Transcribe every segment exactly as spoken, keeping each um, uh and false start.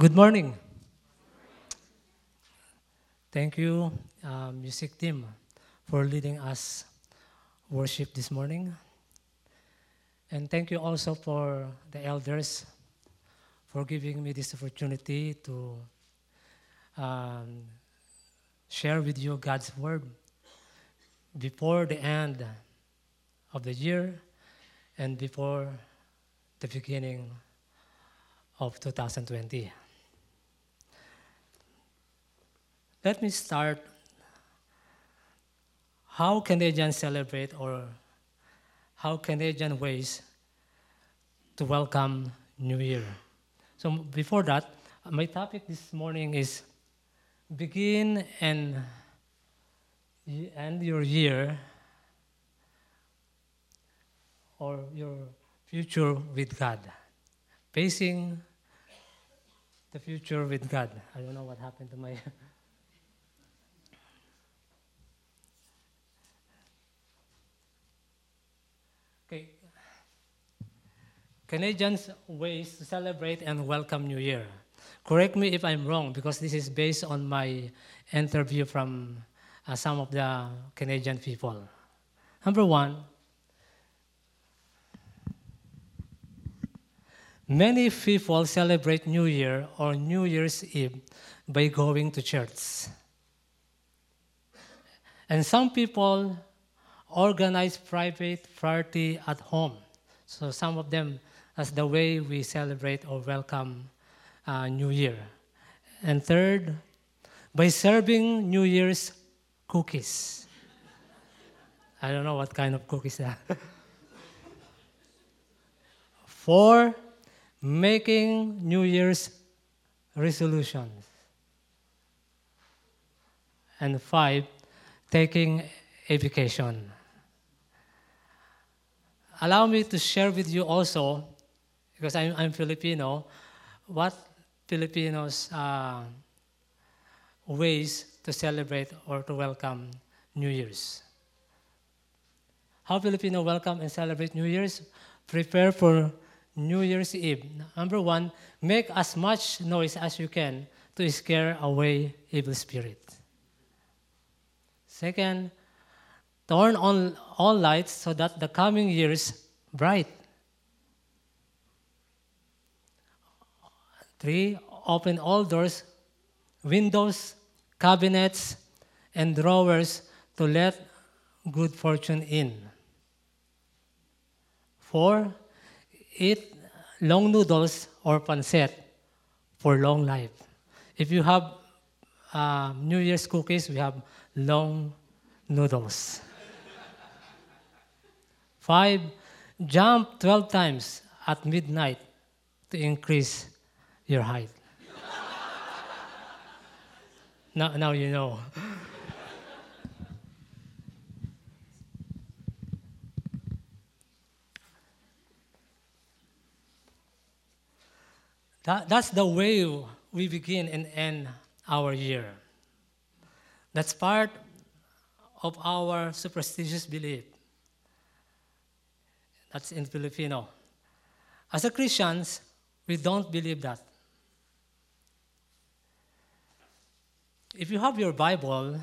Good morning. Thank you, uh, music team, for leading us worship this morning. And thank you also for the elders for giving me this opportunity to um, share with you God's word before the end of the year and before the beginning of two thousand twenty. Let me start. How Canadians celebrate, or how Canadian ways to welcome New Year. So before that, my topic this morning is begin and end your year or your future with God. Facing the future with God. I don't know what happened to my... Okay. Canadians' ways to celebrate and welcome New Year. Correct me if I'm wrong, because this is based on my interview from uh, some of the Canadian people. Number one, many people celebrate New Year or New Year's Eve by going to church. And some people organize private party at home. So some of them, that's the way we celebrate or welcome uh, New Year. And third, by serving New Year's cookies. I don't know what kind of cookies that. Four, making New Year's resolutions. And five, taking a vacation. Allow me to share with you also, because I'm, I'm Filipino, what Filipinos' uh, ways to celebrate or to welcome New Year's. How Filipino welcome and celebrate New Year's? Prepare for New Year's Eve. Number one, make as much noise as you can to scare away evil spirit. Second, turn on all lights so that the coming years bright. Three, open all doors, windows, cabinets, and drawers to let good fortune in. Four, eat long noodles or pancit for long life. If you have uh, New Year's cookies, we have long noodles. Five, jump twelve times at midnight to increase your height. now, now you know. that, that's the way we begin and end our year. That's part of our superstitious belief. That's in Filipino. As a Christians, we don't believe that. If you have your Bible,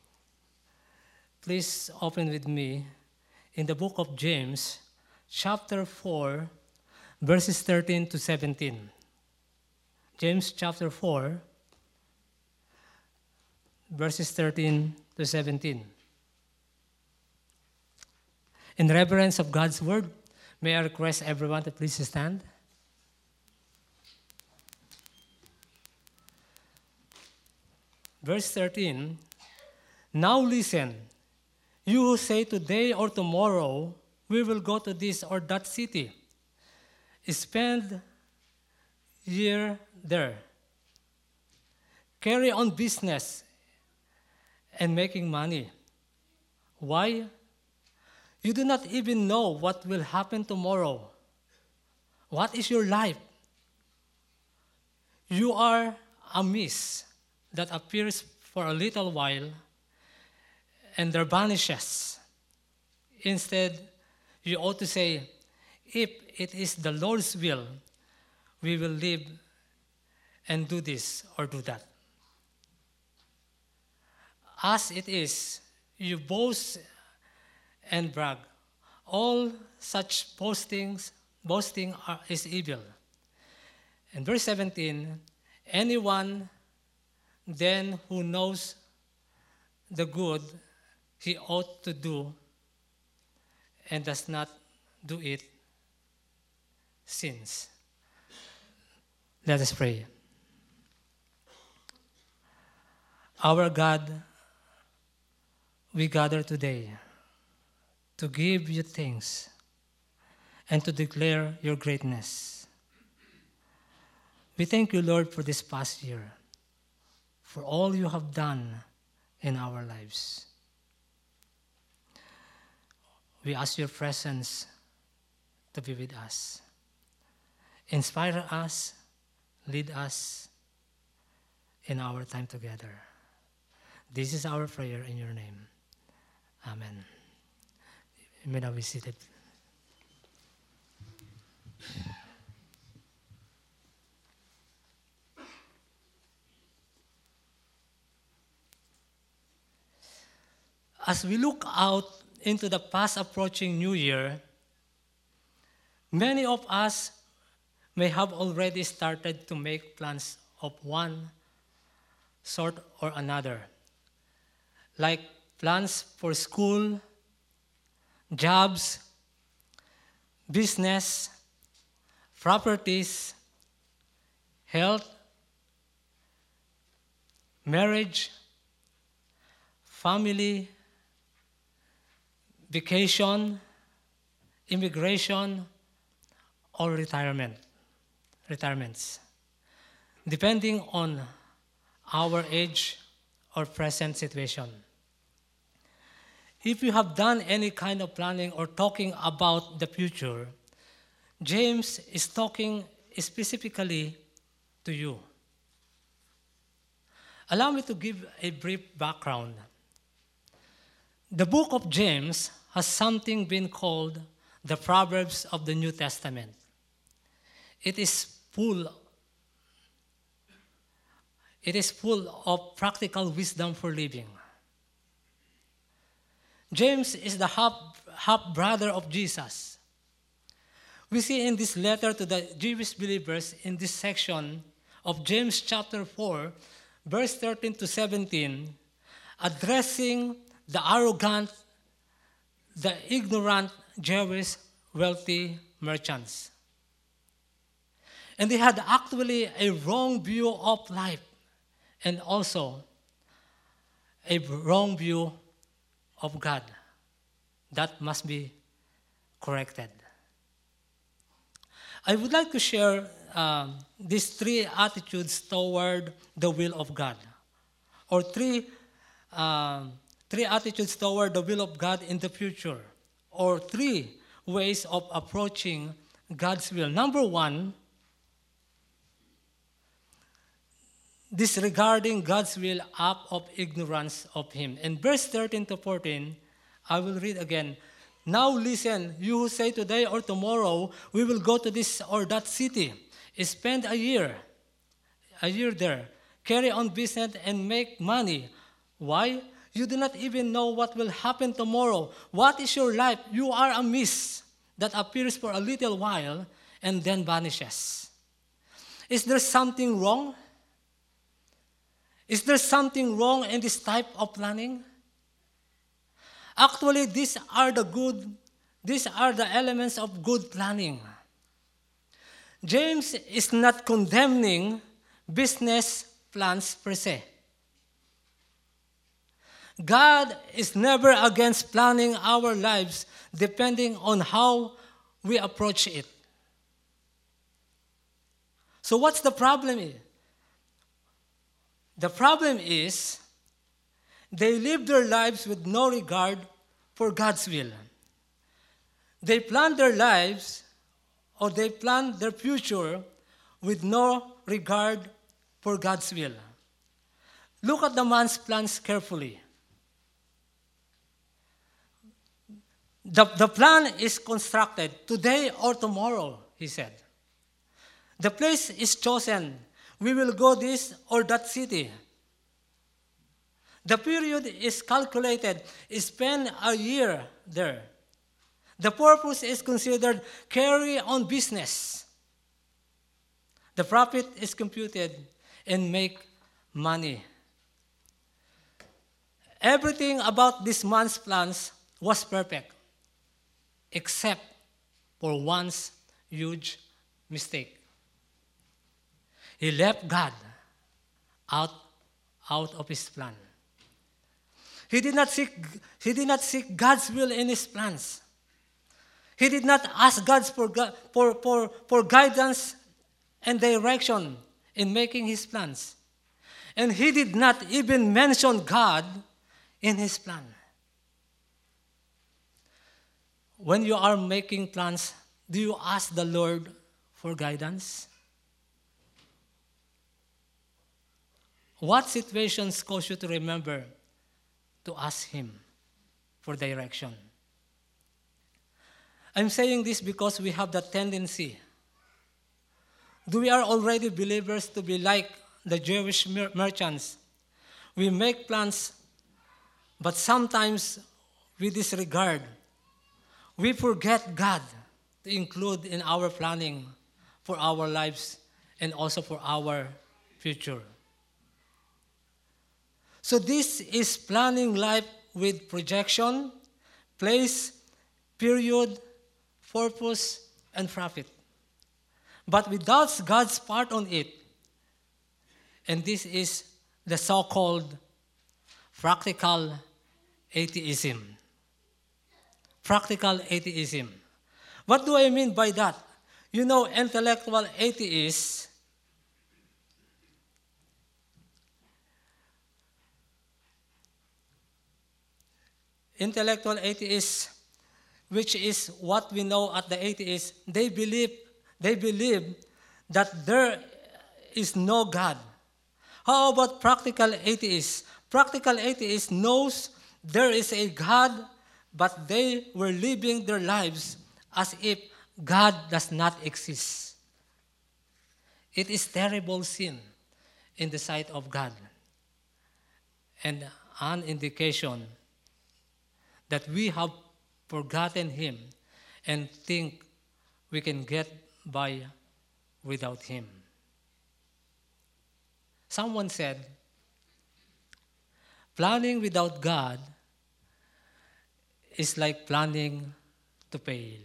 please open with me in the book of James, chapter four, verses thirteen to seventeen. James chapter four, verses thirteen to seventeen. In reverence of God's word, may I request everyone to please stand. Verse thirteen, now listen, you who say today or tomorrow, we will go to this or that city, spend year there, carry on business and making money. Why? You do not even know what will happen tomorrow. What is your life? You are a mist that appears for a little while and there vanishes. Instead, you ought to say, if it is the Lord's will, we will live and do this or do that. As it is, you boast and brag. All such boastings, boasting are, is evil. And verse seventeen, anyone then who knows the good he ought to do and does not do it sins. Let us pray. Our God, we gather today to give you thanks and to declare your greatness. We thank you, Lord, for this past year, for all you have done in our lives. We ask your presence to be with us. Inspire us, lead us in our time together. This is our prayer in your name. Amen. You may now be seated. As we look out into the fast approaching New Year, many of us may have already started to make plans of one sort or another, like plans for school, jobs, business, properties, health, marriage, family, vacation, immigration, or retirement, retirements, depending on our age or present situation. If you have done any kind of planning or talking about the future, James is talking specifically to you. Allow me to give a brief background. The book of James has something been called the Proverbs of the New Testament. It is full, it is full of practical wisdom for living. James is the half, half brother of Jesus. We see in this letter to the Jewish believers in this section of James chapter four, verse thirteen to seventeen, addressing the arrogant, the ignorant Jewish wealthy merchants. And they had actually a wrong view of life and also a wrong view of God that must be corrected. I would like to share um, these three attitudes toward the will of God, or three um, three attitudes toward the will of God in the future, or three ways of approaching God's will. Number one, disregarding God's will out of ignorance of Him. In verse thirteen to fourteen, I will read again. Now listen, you who say today or tomorrow, we will go to this or that city, spend a year, a year there, carry on business and make money. Why? You do not even know what will happen tomorrow. What is your life? You are a mist that appears for a little while and then vanishes. Is there something wrong? Is there something wrong in this type of planning? Actually, these are the good, these are the elements of good planning. James is not condemning business plans per se. God is never against planning our lives depending on how we approach it. So what's the problem here? The problem is they live their lives with no regard for God's will. They plan their lives or they plan their future with no regard for God's will. Look at the man's plans carefully. The, the plan is constructed today or tomorrow, he said. The place is chosen we will go this or that city. The period is calculated, spend a year there. The purpose is considered carry on business. The profit is computed and make money. Everything about this man's plans was perfect, except for one's huge mistake. He left God out, out of his plan. He did not seek, he did not seek God's will in his plans. He did not ask God for, for, for, for guidance and direction in making his plans. And he did not even mention God in his plan. When you are making plans, do you ask the Lord for guidance? What situations cause you to remember to ask Him for direction? I'm saying this because we have the tendency. Do we are already believers to be like the Jewish mer- merchants? We make plans, but sometimes we disregard. We forget God to include in our planning for our lives and also for our future. So this is planning life with projection, place, period, purpose, and profit. But without God's part on it, and this is the so-called practical atheism. Practical atheism. What do I mean by that? You know, intellectual atheists intellectual atheists, which is what we know at the atheists, they believe they believe that there is no God. How about practical atheists? Practical atheists knows there is a God, but they were living their lives as if God does not exist. It is terrible sin in the sight of God, and an indication that we have forgotten Him and think we can get by without Him. Someone said, planning without God is like planning to fail.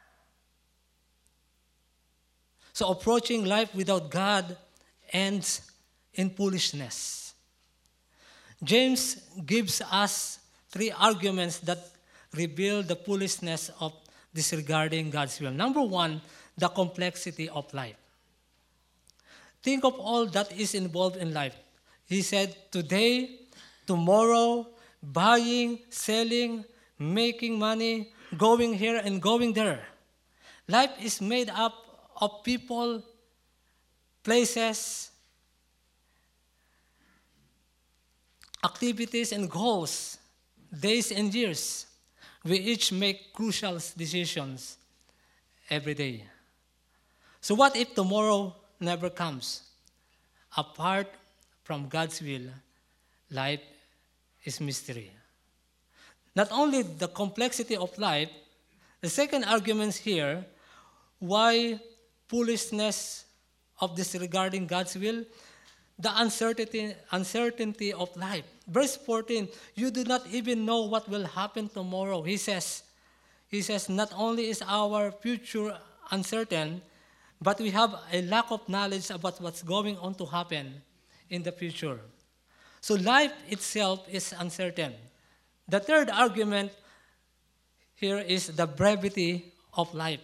So approaching life without God ends in foolishness. James gives us three arguments that reveal the foolishness of disregarding God's will. Number one, the complexity of life. Think of all that is involved in life. He said, today, tomorrow, buying, selling, making money, going here and going there. Life is made up of people, places, activities, and goals, days and years. We each make crucial decisions every day. So what if tomorrow never comes? Apart from God's will, life is mystery. Not only the complexity of life, the second argument here, why foolishness of disregarding God's will, the uncertainty, uncertainty of life. Verse fourteen, you do not even know what will happen tomorrow. He says, he says, not only is our future uncertain, but we have a lack of knowledge about what's going on to happen in the future. So life itself is uncertain. The third argument here is the brevity of life.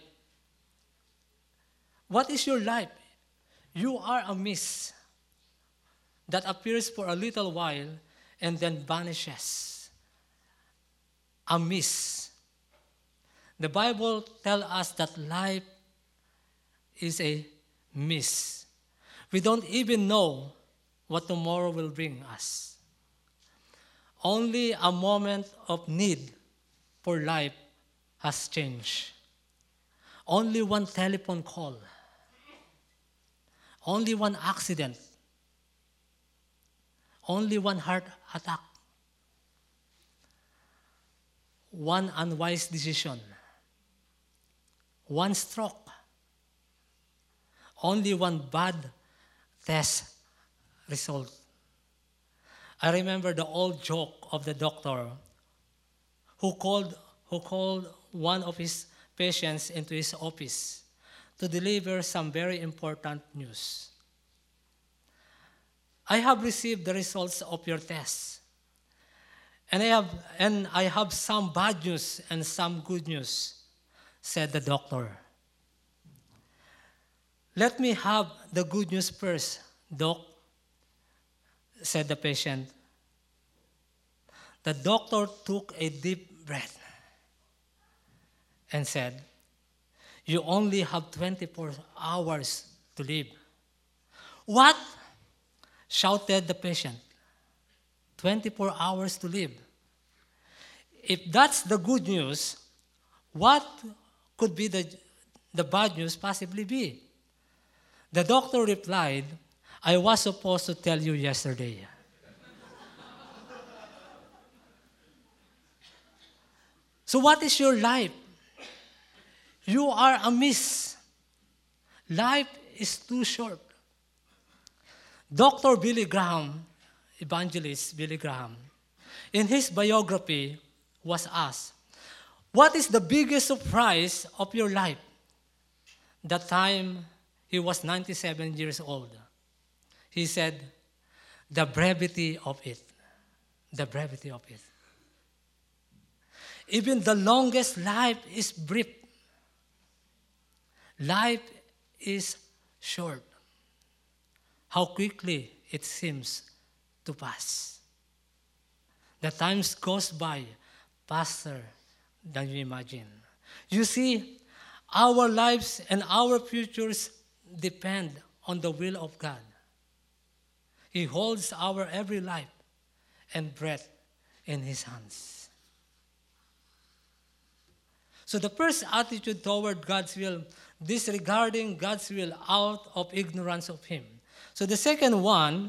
What is your life? You are a mist that appears for a little while and then vanishes. A mist. The Bible tells us that life is a mist. We don't even know what tomorrow will bring us. Only a moment of need for life has changed. Only one telephone call. only one accident, only one heart attack, one unwise decision, one stroke, only one bad test result. I remember the old joke of the doctor who called, who called one of his patients into his office to deliver some very important news. I have received the results of your tests, and I have, and I have some bad news and some good news, said the doctor. Let me have the good news first, doc, said the patient. The doctor took a deep breath and said, you only have twenty-four hours to live. What? Shouted the patient. twenty-four hours to live. If that's the good news, what could be the, the bad news possibly be? The doctor replied, I was supposed to tell you yesterday. So what is your life? You are a miss. Life is too short. Doctor Billy Graham, evangelist Billy Graham, in his biography was asked, what is the biggest surprise of your life? That time he was ninety-seven years old. He said, the brevity of it. The brevity of it. Even the longest life is brief. Life is short. How quickly it seems to pass. The times goes by faster than you imagine. You see, our lives and our futures depend on the will of God. He holds our every life and breath in His hands. So the first attitude toward God's will, disregarding God's will out of ignorance of Him. So the second one,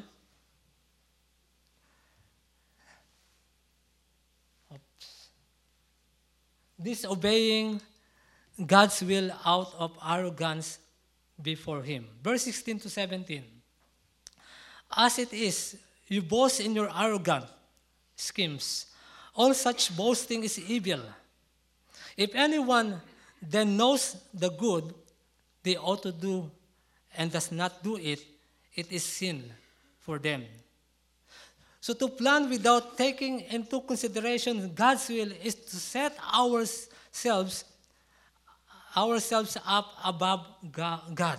oops, disobeying God's will out of arrogance before Him. Verse sixteen to seventeen. As it is, you boast in your arrogant schemes. All such boasting is evil. If anyone then knows the good they ought to do and does not do it, it is sin for them. So to plan without taking into consideration God's will is to set ourselves, ourselves up above God.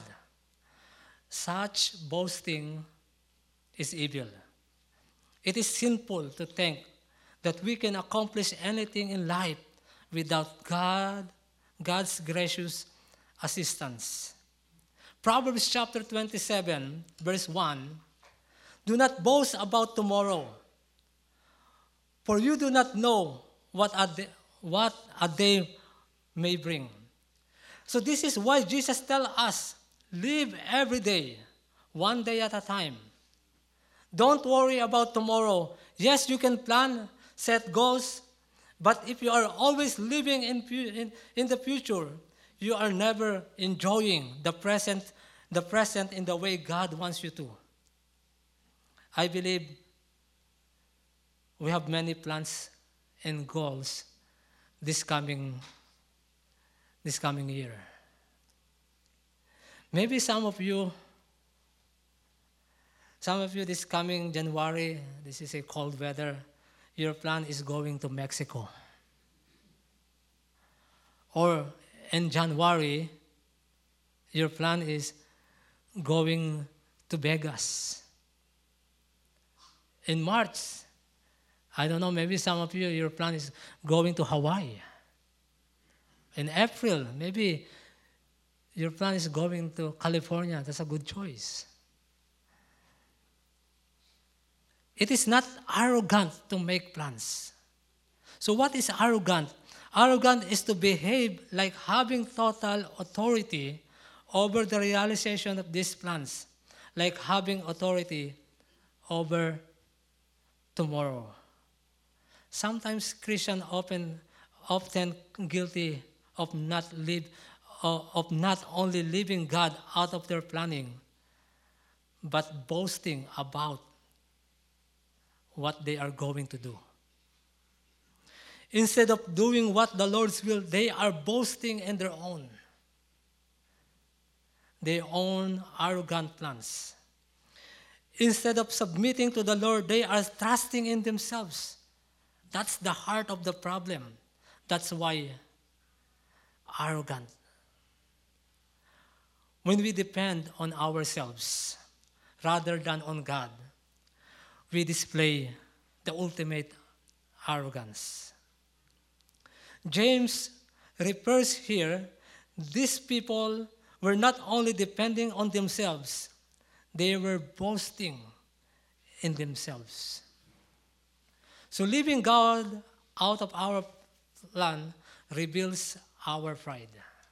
Such boasting is evil. It is sinful to think that we can accomplish anything in life without God, God's gracious assistance. Proverbs chapter twenty-seven, verse one, do not boast about tomorrow, for you do not know what a day, what a day may bring. So this is why Jesus tells us, live every day, one day at a time. Don't worry about tomorrow. Yes, you can plan, set goals, but if you are always living in, in, in the future, you are never enjoying the present, the present in the way God wants you to. I believe we have many plans and goals this coming, this coming year. Maybe some of you, some of you this coming January, this is a cold weather, your plan is going to Mexico. Or in January, your plan is going to Vegas. In March, I don't know, maybe some of you, your plan is going to Hawaii. In April, maybe your plan is going to California. That's a good choice. It is not arrogant to make plans. So what is arrogant? Arrogant is to behave like having total authority over the realization of these plans. like having authority over tomorrow. Sometimes Christians often often guilty of not live of not only leaving God out of their planning, but boasting about what they are going to do. Instead of doing what the Lord's will, they are boasting in their own. Their own arrogant plans. Instead of submitting to the Lord, they are trusting in themselves. That's the heart of the problem. That's why arrogant. When we depend on ourselves rather than on God, we display the ultimate arrogance. James refers here, these people were not only depending on themselves, they were boasting in themselves. So leaving God out of our plan reveals our pride.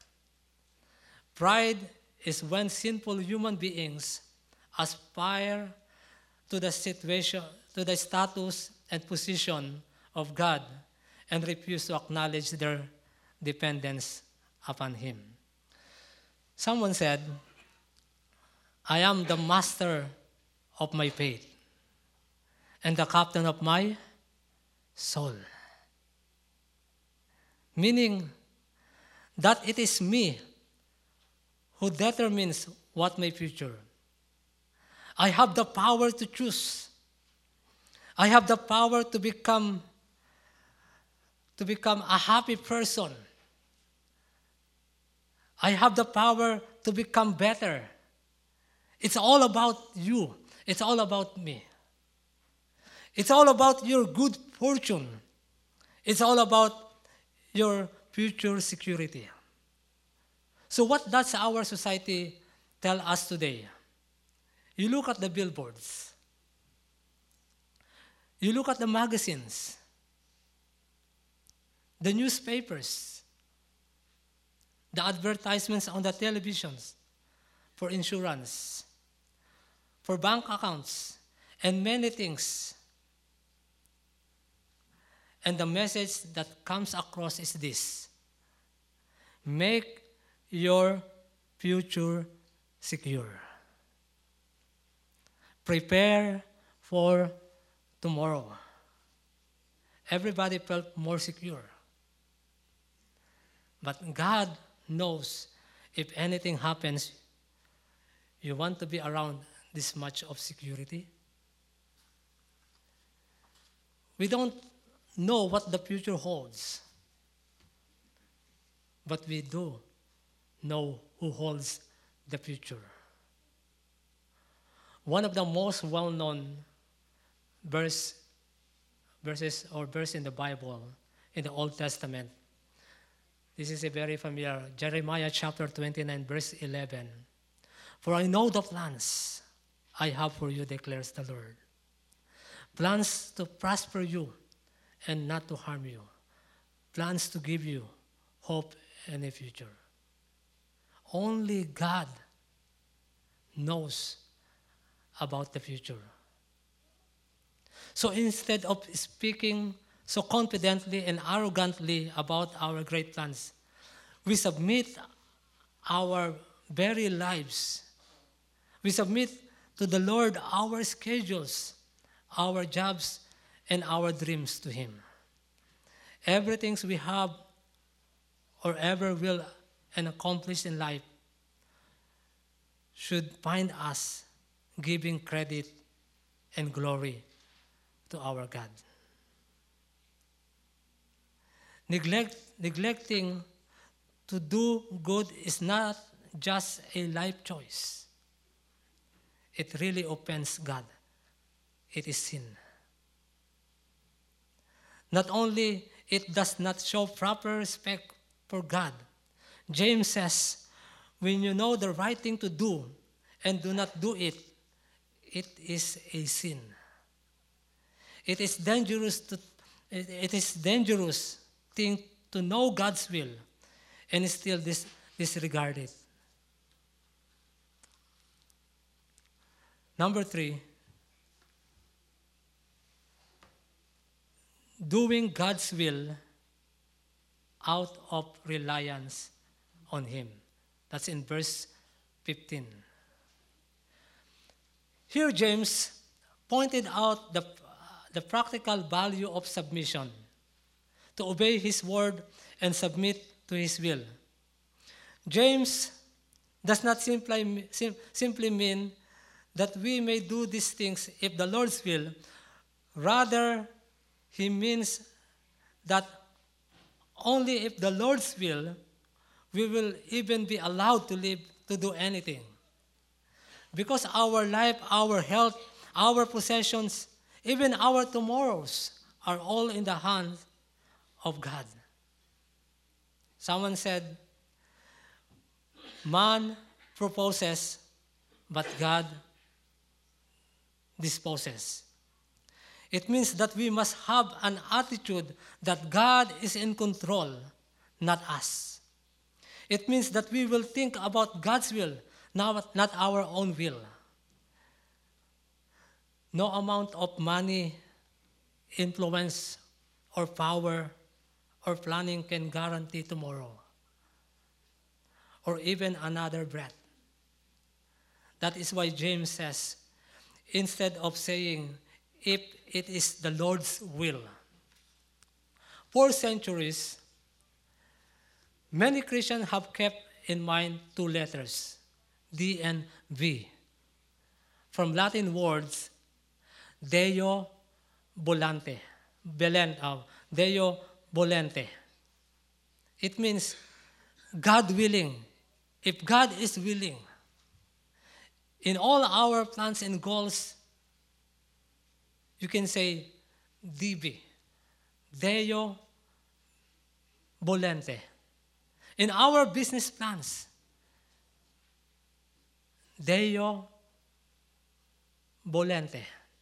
Pride is when sinful human beings aspire to the situation, to the status and position of God and refuse to acknowledge their dependence upon Him. Someone said, I am the master of my fate and the captain of my soul. Meaning that it is me who determines what my future. I have the power to choose. I have the power to become to become a happy person. I have the power to become better. It's all about you. It's all about me. It's all about your good fortune. It's all about your future security. So what does our society tell us today? You look at the billboards. You look at the magazines, the newspapers, the advertisements on the televisions for insurance, for bank accounts, and many things. And the message that comes across is this: make your future secure. Prepare for tomorrow. Everybody felt more secure. But God knows if anything happens, you want to be around this much of security. We don't know what the future holds, but we do know who holds the future. One of the most well-known verse, verses or verse in the Bible, in the Old Testament, this is a very familiar, Jeremiah chapter twenty-nine, verse eleven. For I know the plans I have for you, declares the Lord. Plans to prosper you and not to harm you. Plans to give you hope and a future. Only God knows about the future. So instead of speaking so confidently and arrogantly about our great plans, we submit our very lives. We submit to the Lord our schedules, our jobs, and our dreams to Him. Everything we have or ever will and accomplish in life should find us giving credit and glory to our God. Neglect, neglecting to do good is not just a life choice. It really offends God. It is sin. Not only it does not show proper respect for God. James says, when you know the right thing to do and do not do it, it is a sin. It is dangerous to it, it is dangerous thing to know God's will and still dis, disregard it. Number three, doing God's will out of reliance on Him. That's in verse fifteen. Here, James pointed out the, the practical value of submission, to obey His word and submit to His will. James does not simply, sim, simply mean that we may do these things if the Lord's will. Rather, he means that only if the Lord's will, we will even be allowed to live, to do anything. Because our life, our health, our possessions, even our tomorrows are all in the hands of God. Someone said, man proposes, but God disposes. It means that we must have an attitude that God is in control, not us. It means that we will think about God's will, not, not our own will. No amount of money, influence, or power, or planning can guarantee tomorrow, or even another breath. That is why James says, instead of saying, if it is the Lord's will. For centuries, many Christians have kept in mind two letters, D and V, from Latin words, Deo volante, belent, uh, Deo volente. It means God willing. If God is willing, in all our plans and goals, you can say D V, Deo volente. In our business plans, Deo volente.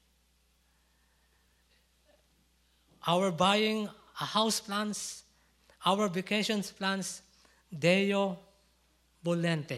Our buying a house plans, our vacations plans, Deo volente.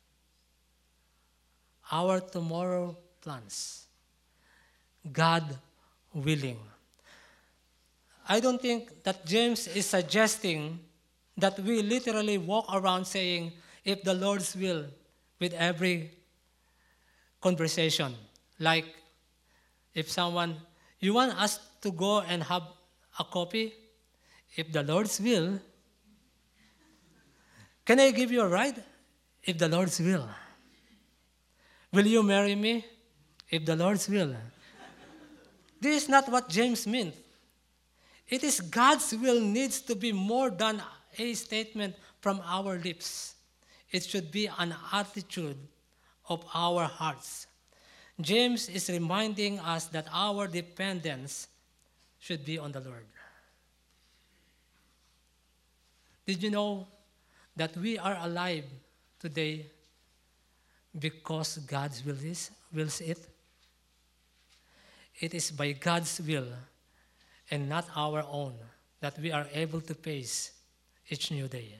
Our tomorrow plans, God willing. I don't think that James is suggesting that we literally walk around saying, if the Lord's will, with every conversation. Like, if someone, you want us to go and have a coffee? If the Lord's will, can I give you a ride? If the Lord's will. Will you marry me? If the Lord's will. This is not what James meant. It is God's will needs to be more than a statement from our lips. It should be an attitude of our hearts. James is reminding us that our dependence should be on the Lord. Did you know that we are alive today because God's will is, wills it? It is by God's will and not our own that we are able to face each new day.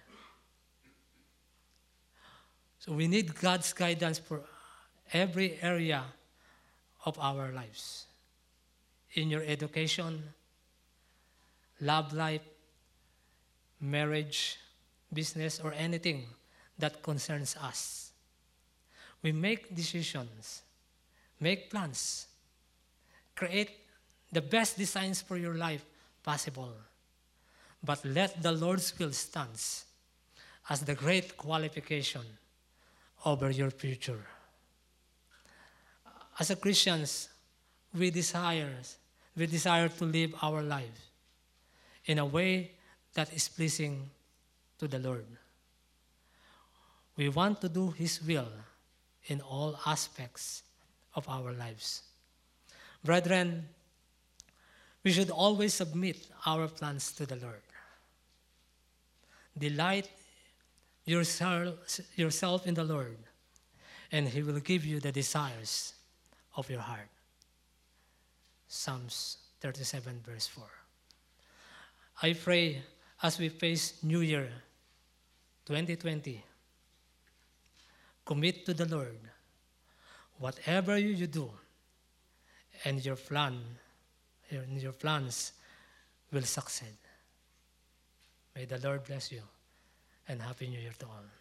So we need God's guidance for every area of our lives. In your education, love life, marriage, business, or anything that concerns us. We make decisions, make plans, create the best designs for your life possible. But let the Lord's will stand as the great qualification over your future. As a Christians, we desire, we desire to live our life in a way that is pleasing to the Lord. We want to do His will in all aspects of our lives. Brethren, we should always submit our plans to the Lord. Delight yourself, yourself in the Lord, and He will give you the desires of your heart. Psalms thirty-seven, verse four. I pray as we face New Year twenty twenty, commit to the Lord whatever you, you do, and your plan, your, your plans will succeed. May the Lord bless you, and Happy New Year to all.